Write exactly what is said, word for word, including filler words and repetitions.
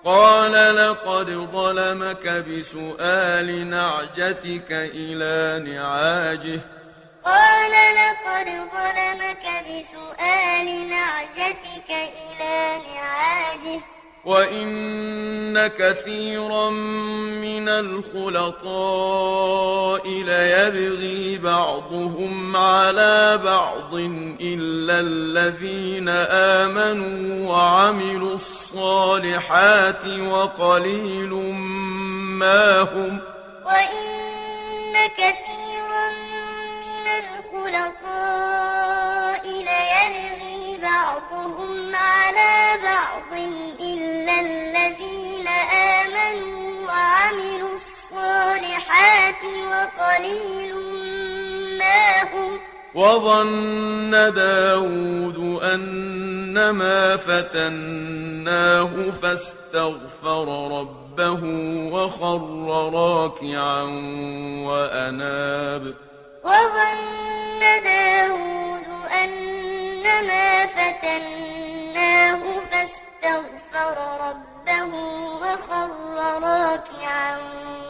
قال لقد ظلمك بسؤال نعجتك إلى نعاجه قال لقد ظلمك بسؤال نعجتك إلى نعاجه وإن كثيرا من الخلطاء ليبغي بعضهم على بعض إلا الذين آمنوا وعملوا الصالحات وقليل ما هم وإن كثيرا من الخلطاء ليبغي بعضهم على بعض إلا الذين آمنوا وعملوا الصالحات وقليل ما هم وظن داود أنما فتناه فاستغفر ربه وخر راكعا وأناب وظن داود أنما فتناه فاستغفر ربه وخر راكعا